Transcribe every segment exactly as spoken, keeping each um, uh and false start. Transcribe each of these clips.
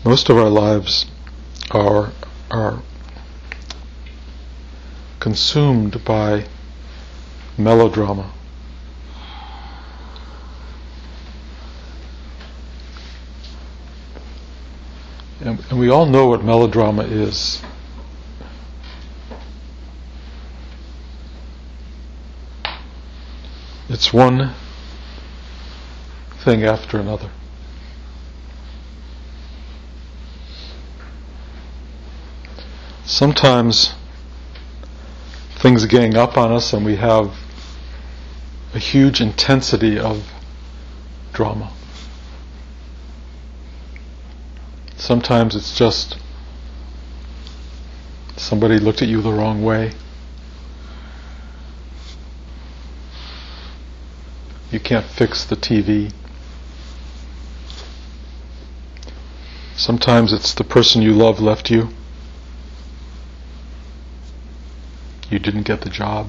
Most of our lives are are consumed by melodrama. And, and we all know what melodrama is. It's one thing after another. Sometimes things gang up on us and we have a huge intensity of drama. Sometimes it's just somebody looked at you the wrong way. You can't fix the T V. Sometimes it's the person you love left you. You didn't get the job.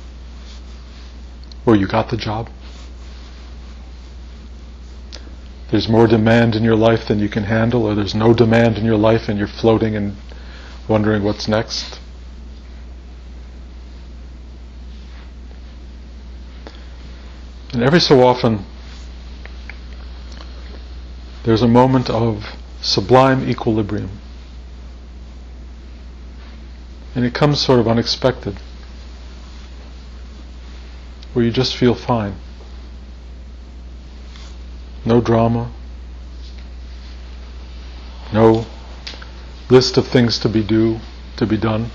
Or you got the job. There's more demand in your life than you can handle, or there's no demand in your life and you're floating and wondering what's next. And every so often, there's a moment of sublime equilibrium. And it comes sort of unexpected, where you just feel fine. No drama, no list of things to be do, to be done.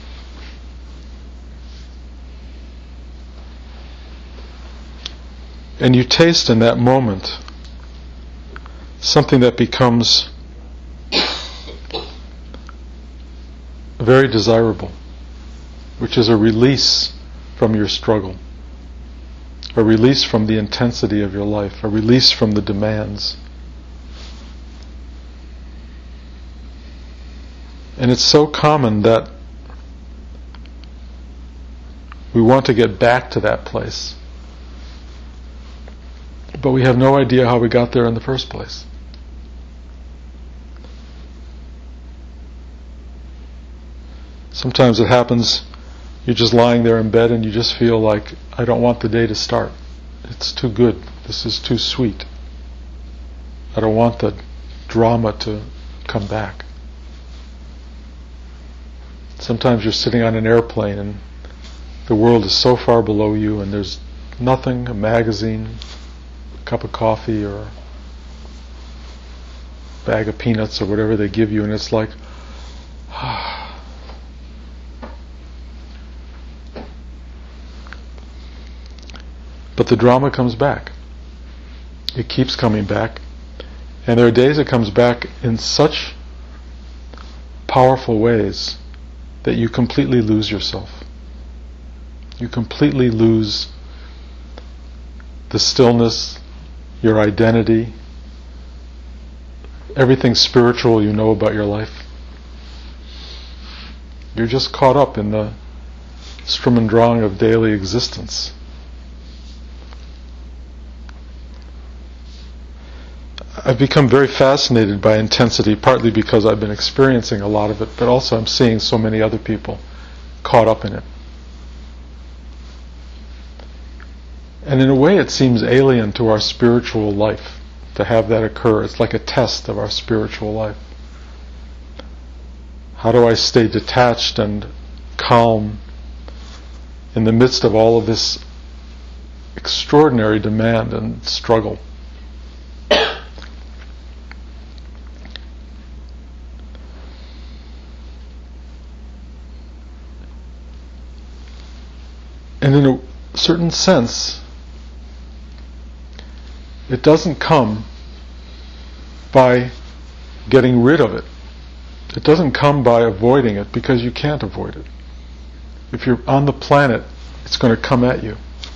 And you taste in that moment something that becomes very desirable, which is a release from your struggle, a release from the intensity of your life, a release from the demands. And it's so common that we want to get back to that place, but we have no idea how we got there in the first place. Sometimes it happens, you're just lying there in bed and you just feel like, I don't want the day to start. It's too good. This is too sweet. I don't want the drama to come back. Sometimes you're sitting on an airplane and the world is so far below you and there's nothing, a magazine, a cup of coffee or a bag of peanuts or whatever they give you, and it's like, ah. But the drama comes back. It keeps coming back. And there are days it comes back in such powerful ways that you completely lose yourself. You completely lose the stillness, your identity, everything spiritual you know about your life. You're just caught up in the Sturm und Drang of daily existence. I've become very fascinated by intensity, partly because I've been experiencing a lot of it, but also I'm seeing so many other people caught up in it. And in a way it seems alien to our spiritual life to have that occur. It's like a test of our spiritual life. How do I stay detached and calm in the midst of all of this extraordinary demand and struggle? And in a certain sense, it doesn't come by getting rid of it. It doesn't come by avoiding it, because you can't avoid it. If you're on the planet, it's going to come at you.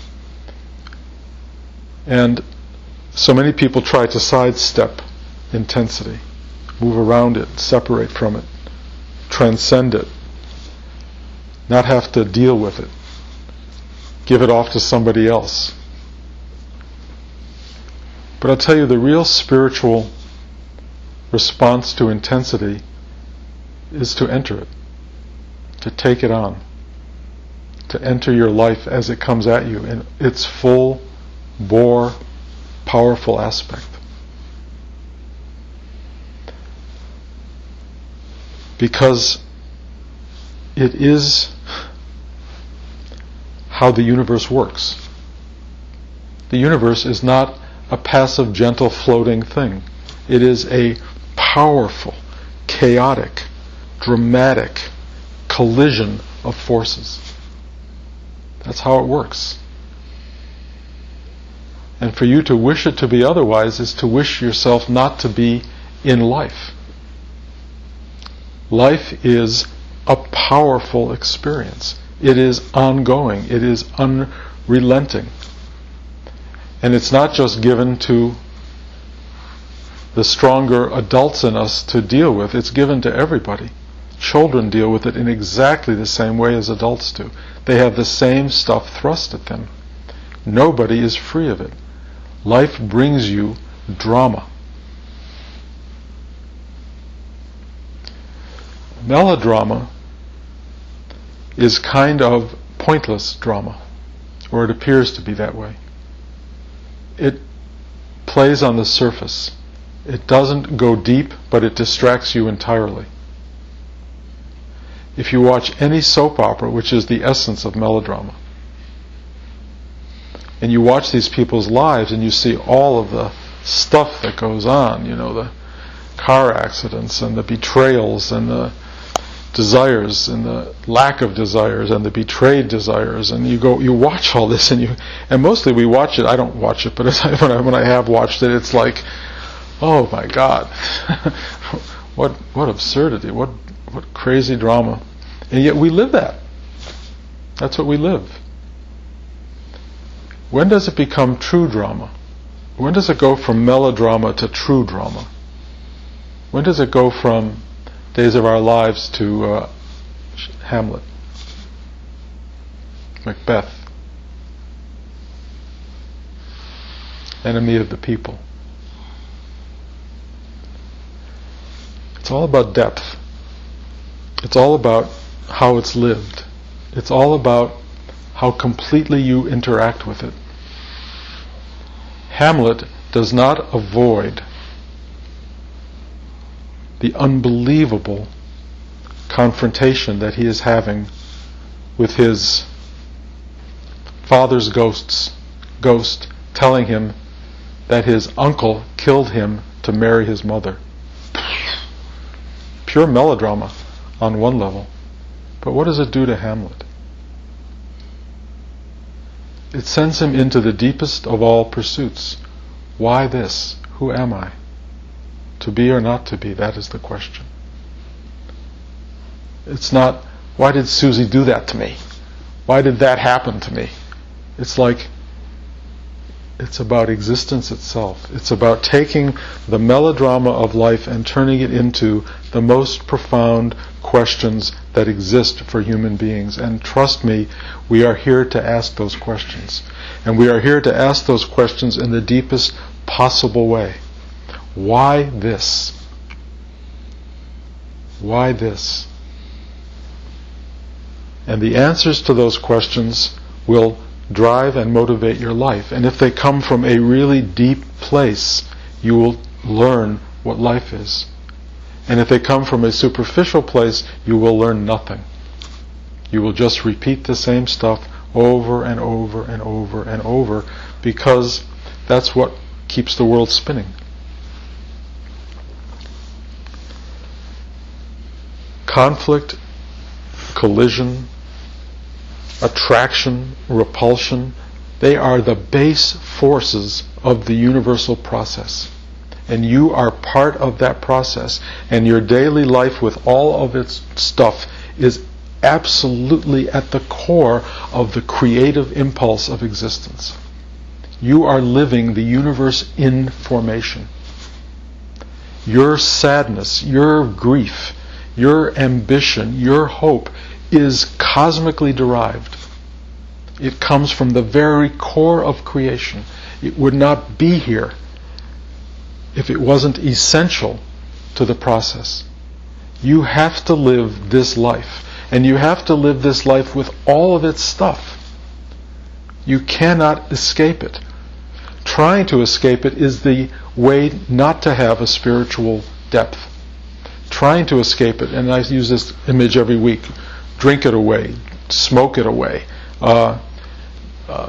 And so many people try to sidestep intensity, move around it, separate from it, transcend it, not have to deal with it, give it off to somebody else. But I'll tell you, the real spiritual response to intensity is to enter it, to take it on, to enter your life as it comes at you in its full bore, powerful aspect. Because it is how the universe works. The universe is not a passive, gentle, floating thing. It is a powerful, chaotic, dramatic collision of forces. That's how it works. And for you to wish it to be otherwise is to wish yourself not to be in life. Life is a powerful experience. It is ongoing. It is unrelenting. And it's not just given to the stronger adults in us to deal with. It's given to everybody. Children deal with it in exactly the same way as adults do. They have the same stuff thrust at them. Nobody is free of it. Life brings you drama. Melodrama is kind of pointless drama, or it appears to be that way. It plays on the surface. It doesn't go deep, but it distracts you entirely. If you watch any soap opera, which is the essence of melodrama, and you watch these people's lives and you see all of the stuff that goes on, you know, the car accidents and the betrayals and the desires and the lack of desires and the betrayed desires, and you go, you watch all this, and you, and mostly we watch it. I don't watch it, but as I, when I when I have watched it, it's like, oh my God, what what absurdity, what what crazy drama, and yet we live that. That's what we live. When does it become true drama? When does it go from melodrama to true drama? When does it go from Days of Our Lives to uh, Hamlet, Macbeth, Enemy of the People? It's all about depth. It's all about how it's lived. It's all about how completely you interact with it. Hamlet does not avoid the unbelievable confrontation that he is having with his father's ghosts, ghost telling him that his uncle killed him to marry his mother. Pure melodrama on one level. But what does it do to Hamlet? It sends him into the deepest of all pursuits. Why this? Who am I? To be or not to be, that is the question. It's not, why did Susie do that to me? Why did that happen to me? It's like, it's about existence itself. It's about taking the melodrama of life and turning it into the most profound questions that exist for human beings. And trust me, we are here to ask those questions. And we are here to ask those questions in the deepest possible way. Why this? Why this? And the answers to those questions will drive and motivate your life. And if they come from a really deep place, you will learn what life is. And if they come from a superficial place, you will learn nothing. You will just repeat the same stuff over and over and over and over, because that's what keeps the world spinning. Conflict, collision, attraction, repulsion, they are the base forces of the universal process. And you are part of that process. And your daily life with all of its stuff is absolutely at the core of the creative impulse of existence. You are living the universe in formation. Your sadness, your grief, your ambition, your hope is cosmically derived. It comes from the very core of creation. It would not be here if it wasn't essential to the process. You have to live this life. And you have to live this life with all of its stuff. You cannot escape it. Trying to escape it is the way not to have a spiritual depth. Trying to escape it, and I use this image every week, drink it away, smoke it away, uh, uh,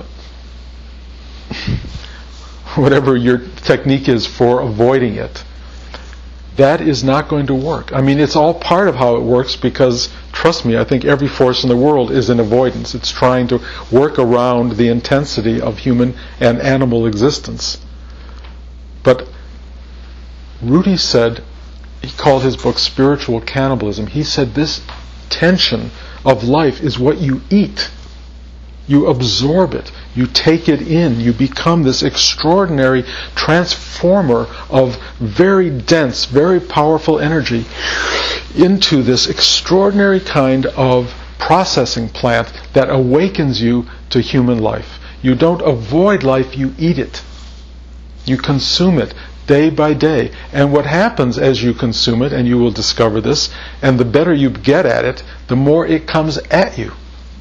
whatever your technique is for avoiding it. That is not going to work. I mean, it's all part of how it works because, trust me, I think every force in the world is in avoidance. It's trying to work around the intensity of human and animal existence. But Rudy said, he called his book Spiritual Cannibalism. He said this tension of life is what you eat. You absorb it. You take it in. You become this extraordinary transformer of very dense, very powerful energy into this extraordinary kind of processing plant that awakens you to human life. You don't avoid life, you eat it. You consume it day by day. And what happens as you consume it, and you will discover this, and the better you get at it, the more it comes at you.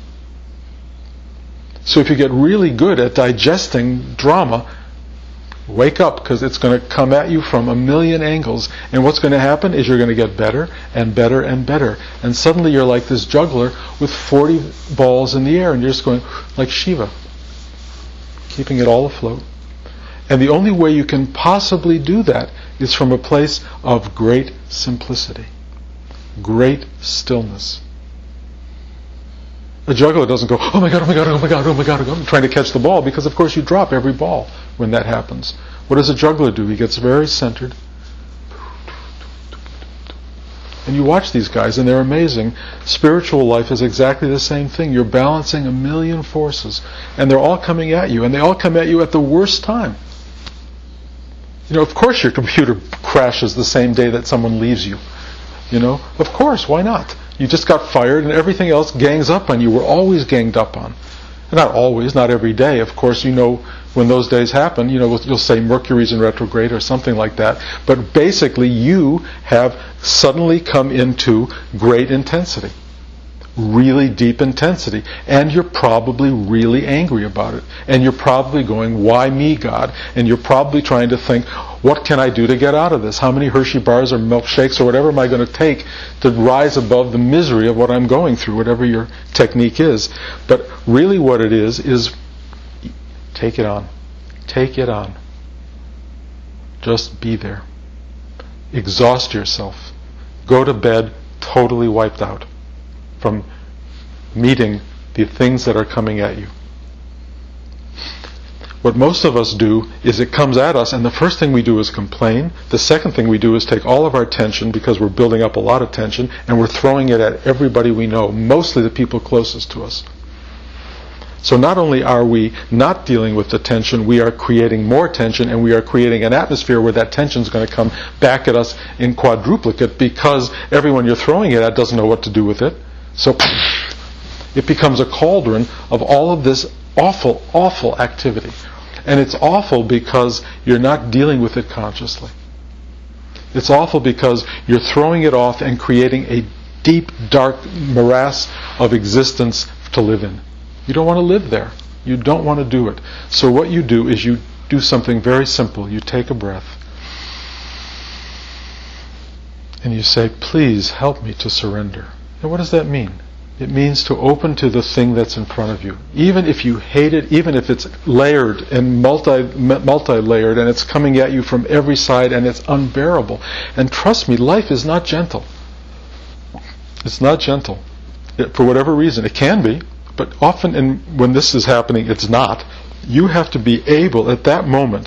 So if you get really good at digesting drama, wake up, because it's going to come at you from a million angles. And what's going to happen is you're going to get better and better and better. And suddenly you're like this juggler with forty balls in the air, and you're just going like Shiva, keeping it all afloat. And the only way you can possibly do that is from a place of great simplicity, great stillness. A juggler doesn't go, oh my God, oh my God, oh my God, oh my God, I'm trying to catch the ball, because of course you drop every ball when that happens. What does a juggler do? He gets very centered. And you watch these guys and they're amazing. Spiritual life is exactly the same thing. You're balancing a million forces and they're all coming at you, and they all come at you at the worst time. You know, of course your computer crashes the same day that someone leaves you. You know, of course, why not? You just got fired and everything else gangs up on you. We're always ganged up on. Not always, not every day. Of course, you know, when those days happen, you know, you'll say Mercury's in retrograde or something like that. But basically, you have suddenly come into great intensity. Really deep intensity. And you're probably really angry about it. And you're probably going, why me, God? And you're probably trying to think, what can I do to get out of this? How many Hershey bars or milkshakes or whatever am I going to take to rise above the misery of what I'm going through, whatever your technique is. But really what it is, is take it on. Take it on. Just be there. Exhaust yourself. Go to bed totally wiped out from meeting the things that are coming at you. What most of us do is it comes at us, and the first thing we do is complain. The second thing we do is take all of our tension, because we're building up a lot of tension, and we're throwing it at everybody we know, mostly the people closest to us. So not only are we not dealing with the tension, we are creating more tension, and we are creating an atmosphere where that tension is going to come back at us in quadruplicate, because everyone you're throwing it at doesn't know what to do with it. So it becomes a cauldron of all of this awful, awful activity. And it's awful because you're not dealing with it consciously. It's awful because you're throwing it off and creating a deep, dark morass of existence to live in. You don't want to live there. You don't want to do it. So what you do is you do something very simple. You take a breath. And you say, please help me to surrender. And what does that mean? It means to open to the thing that's in front of you. Even if you hate it, even if it's layered and multi, multi-layered and it's coming at you from every side and it's unbearable. And trust me, life is not gentle. It's not gentle. It, for whatever reason. It can be, but often in, when this is happening, it's not. You have to be able at that moment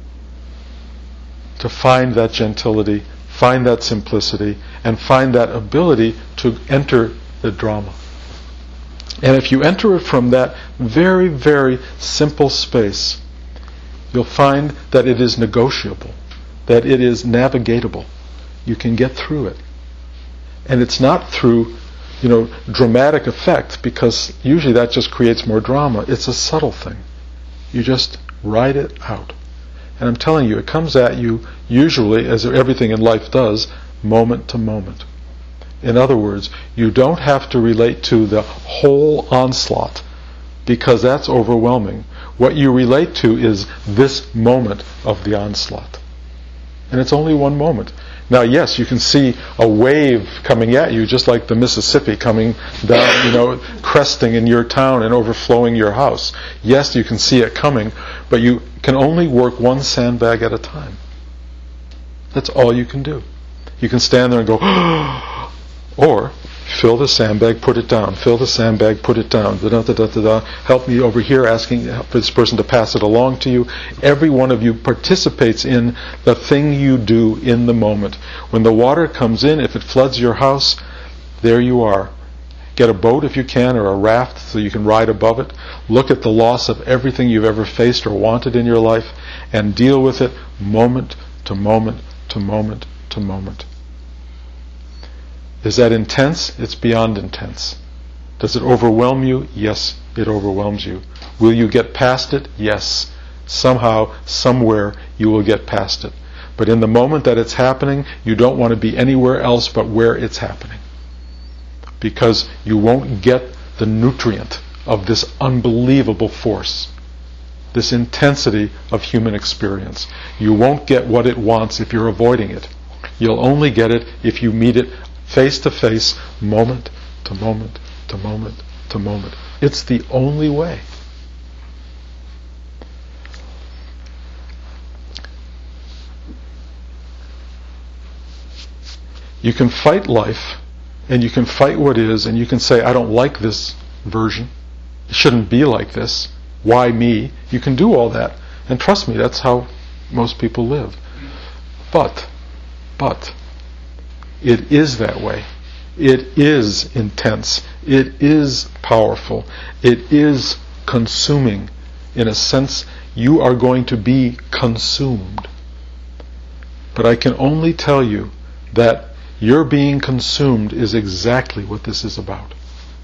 to find that gentility, find that simplicity, and find that ability to enter the drama. And if you enter it from that very, very simple space, you'll find that it is negotiable, that it is navigatable. You can get through it. And it's not through, you know, dramatic effect, because usually that just creates more drama. It's a subtle thing. You just ride it out. And I'm telling you, it comes at you usually, as everything in life does, moment to moment. In other words, you don't have to relate to the whole onslaught, because that's overwhelming. What you relate to is this moment of the onslaught. And it's only one moment. Now, yes, you can see a wave coming at you, just like the Mississippi coming down, you know, cresting in your town and overflowing your house. Yes, you can see it coming, but you can only work one sandbag at a time. That's all you can do. You can stand there and go, or fill the sandbag, put it down. Fill the sandbag, put it down. Da, da, da, da, da. Help me over here, asking for this person to pass it along to you. Every one of you participates in the thing you do in the moment. When the water comes in, if it floods your house, there you are. Get a boat if you can, or a raft so you can ride above it. Look at the loss of everything you've ever faced or wanted in your life, and deal with it moment to moment to moment to moment. Is that intense? It's beyond intense. Does it overwhelm you? Yes, it overwhelms you. Will you get past it? Yes. Somehow, somewhere, you will get past it. But in the moment that it's happening, you don't want to be anywhere else but where it's happening. Because you won't get the nutrient of this unbelievable force, this intensity of human experience. You won't get what it wants if you're avoiding it. You'll only get it if you meet it face to face, moment to moment to moment to moment. It's the only way. You can fight life, and you can fight what is, and you can say, I don't like this version. It shouldn't be like this. Why me? You can do all that. And trust me, that's how most people live. But, but, it is that way. It is intense. It is powerful. It is consuming. In a sense, you are going to be consumed. But I can only tell you that your being consumed is exactly what this is about.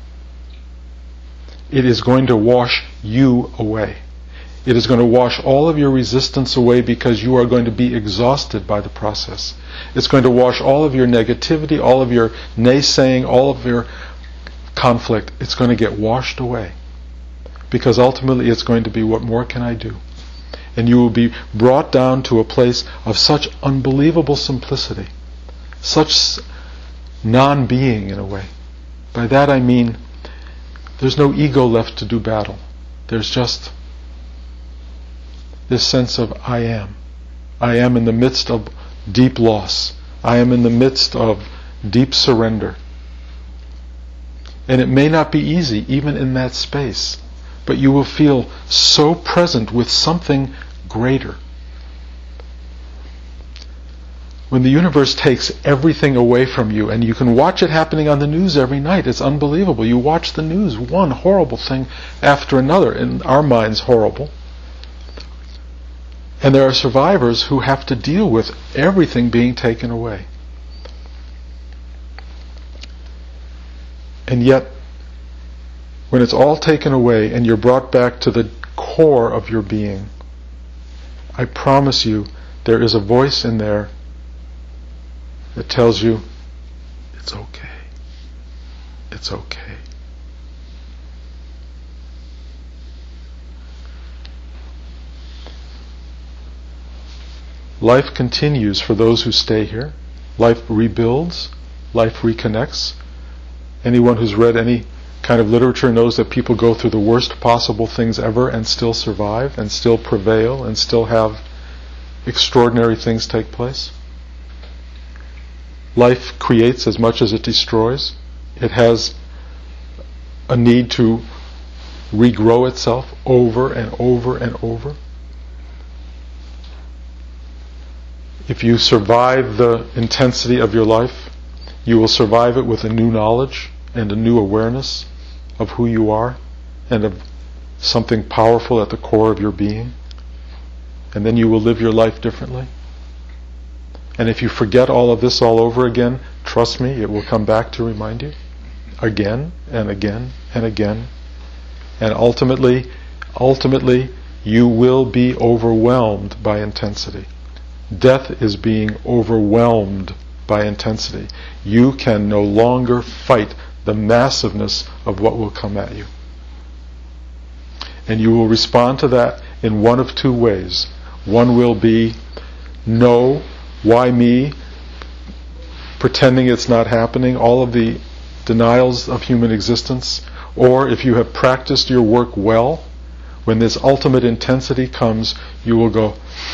It is going to wash you away. It is going to wash all of your resistance away, because you are going to be exhausted by the process. It's going to wash all of your negativity, all of your naysaying, all of your conflict. It's going to get washed away. Because ultimately it's going to be, what more can I do? And you will be brought down to a place of such unbelievable simplicity, such non-being in a way. By that I mean, there's no ego left to do battle. There's just this sense of I am. I am in the midst of deep loss. I am in the midst of deep surrender. And it may not be easy, even in that space, but you will feel so present with something greater. When the universe takes everything away from you, and you can watch it happening on the news every night, it's unbelievable. You watch the news, one horrible thing after another, in our minds horrible. And there are survivors who have to deal with everything being taken away. And yet, when it's all taken away and you're brought back to the core of your being, I promise you, there is a voice in there that tells you, it's okay. It's okay. Life continues for those who stay here. Life rebuilds. Life reconnects. Anyone who's read any kind of literature knows that people go through the worst possible things ever and still survive, and still prevail, and still have extraordinary things take place. Life creates as much as it destroys. It has a need to regrow itself over and over and over. If you survive the intensity of your life, you will survive it with a new knowledge and a new awareness of who you are and of something powerful at the core of your being. And then you will live your life differently. And if you forget all of this all over again, trust me, it will come back to remind you again and again and again. And ultimately, ultimately, you will be overwhelmed by intensity. Death is being overwhelmed by intensity. You can no longer fight the massiveness of what will come at you. And you will respond to that in one of two ways. One will be, no, why me? Pretending it's not happening, all of the denials of human existence. Or if you have practiced your work well, when this ultimate intensity comes, you will go,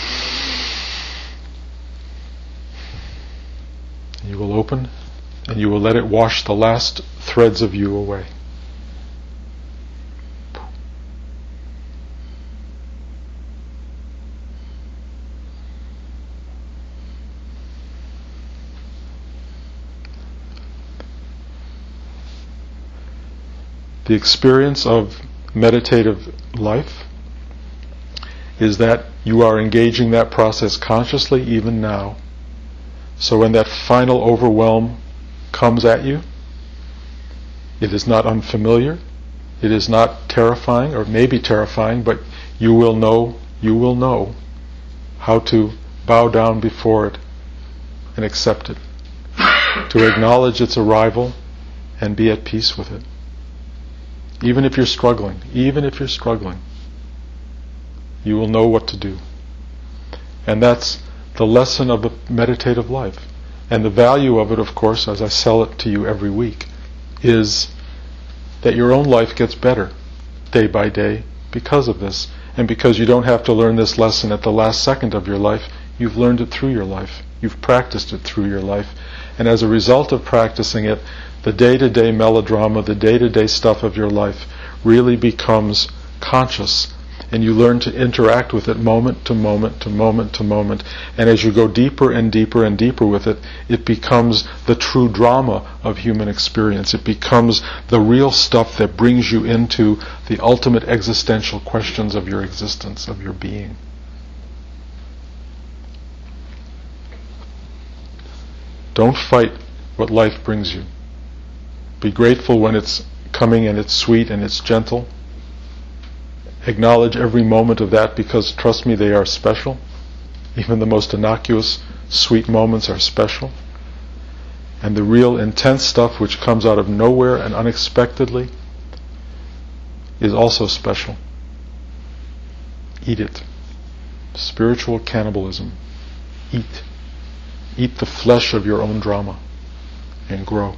you will open, and you will let it wash the last threads of you away. The experience of meditative life is that you are engaging that process consciously even now. So when that final overwhelm comes at you, it is not unfamiliar, it is not terrifying, or maybe terrifying, but you will know, you will know how to bow down before it and accept it, to acknowledge its arrival and be at peace with it. Even if you're struggling, even if you're struggling, you will know what to do. And that's the lesson of a meditative life. And the value of it, of course, as I sell it to you every week, is that your own life gets better day by day because of this. And because you don't have to learn this lesson at the last second of your life, you've learned it through your life. You've practiced it through your life. And as a result of practicing it, the day-to-day melodrama, the day-to-day stuff of your life really becomes conscious, and you learn to interact with it moment to moment to moment to moment. And as you go deeper and deeper and deeper with it, it becomes the true drama of human experience. It becomes the real stuff that brings you into the ultimate existential questions of your existence, of your being. Don't fight what life brings you. Be grateful when it's coming and it's sweet and it's gentle. Acknowledge every moment of that, because trust me, they are special. Even the most innocuous, sweet moments are special. And the real intense stuff which comes out of nowhere and unexpectedly is also special. Eat it. Spiritual cannibalism. Eat. Eat the flesh of your own drama and grow.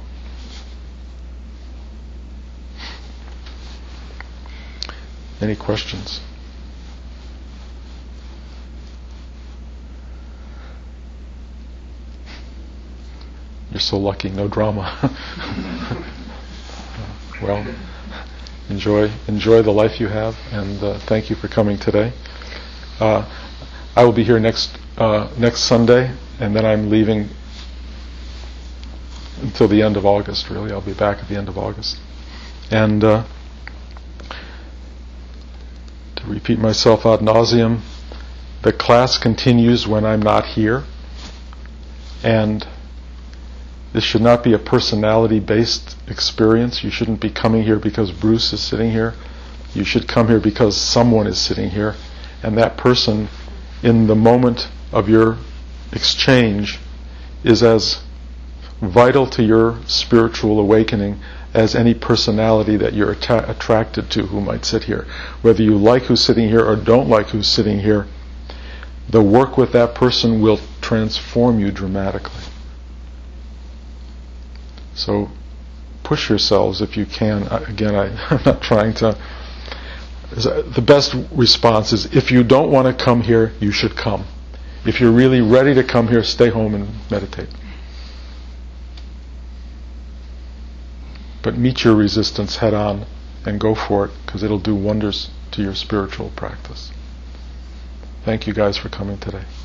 Any questions? You're so lucky, no drama. Well, enjoy enjoy the life you have, and uh, thank you for coming today. Uh, I will be here next uh, next Sunday, and then I'm leaving until the end of August. Really, I'll be back at the end of August, and. Uh, Repeat myself ad nauseum. The class continues when I'm not here, and this should not be a personality-based experience. You shouldn't be coming here because Bruce is sitting here. You should come here because someone is sitting here, and that person, in the moment of your exchange, is as vital to your spiritual awakening as any personality that you're atta- attracted to who might sit here. Whether you like who's sitting here or don't like who's sitting here, the work with that person will transform you dramatically. So push yourselves if you can. Again, I, I'm not trying to... The best response is, if you don't want to come here, you should come. If you're really ready to come here, stay home and meditate. But meet your resistance head on and go for it, because it'll do wonders to your spiritual practice. Thank you guys for coming today.